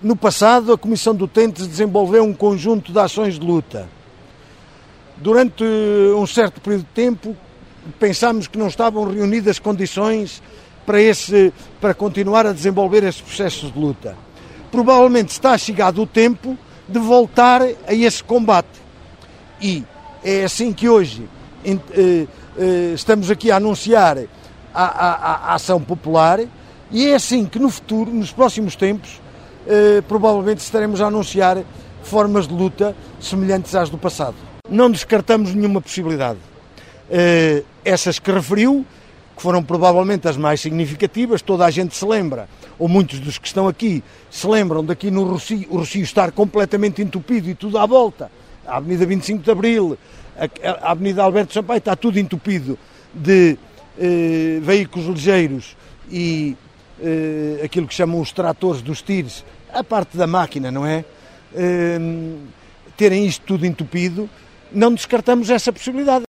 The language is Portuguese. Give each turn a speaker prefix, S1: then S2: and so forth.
S1: No passado, a Comissão do Utentes desenvolveu um conjunto de ações de luta. Durante um certo período de tempo, pensámos que não estavam reunidas condições para continuar a desenvolver esses processos de luta. Provavelmente está chegado o tempo de voltar a esse combate. E é assim que hoje estamos aqui a anunciar a ação popular, e é assim que no futuro, nos próximos tempos, provavelmente estaremos a anunciar formas de luta semelhantes às do passado. Não descartamos nenhuma possibilidade. Essas que referiu, que foram provavelmente as mais significativas, toda a gente se lembra, ou muitos dos que estão aqui, se lembram daqui no Rossio, o Rossio estar completamente entupido e tudo à volta. A Avenida 25 de Abril, a Avenida Alberto Sampaio, está tudo entupido de veículos ligeiros e aquilo que chamam os tratores dos tiros, a parte da máquina, não é? Terem isto tudo entupido, não descartamos essa possibilidade.